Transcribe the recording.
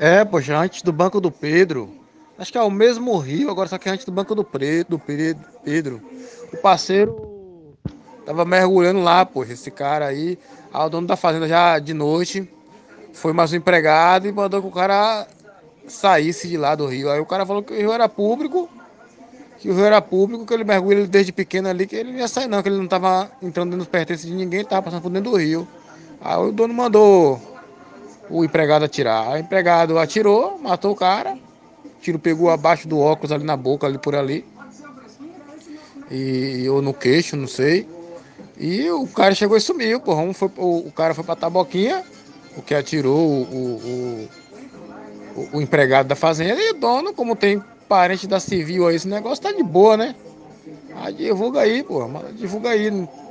É, poxa, antes do Banco do Pedro. Acho que é o mesmo rio, agora só que antes do Banco do Pedro. O parceiro tava mergulhando lá, poxa, esse cara aí. Aí o dono da fazenda já de noite foi mais um empregado e mandou que o cara saísse de lá do rio. Aí o cara falou que o rio era público, que ele mergulha desde pequeno ali, que ele não ia sair não, que ele não tava entrando nos pertences de ninguém, tava passando por dentro do rio. Aí o dono mandou o empregado atirar. Aí o empregado atirou, matou o cara. O tiro pegou abaixo do óculos ali na boca, ali por ali. Ou no queixo, não sei. E o cara chegou e sumiu, porra. O cara foi pra Taboquinha, o que atirou o empregado da fazenda. E o dono, como tem parente da civil aí, esse negócio tá de boa, né? Ah, divulga aí, porra. Divulga aí.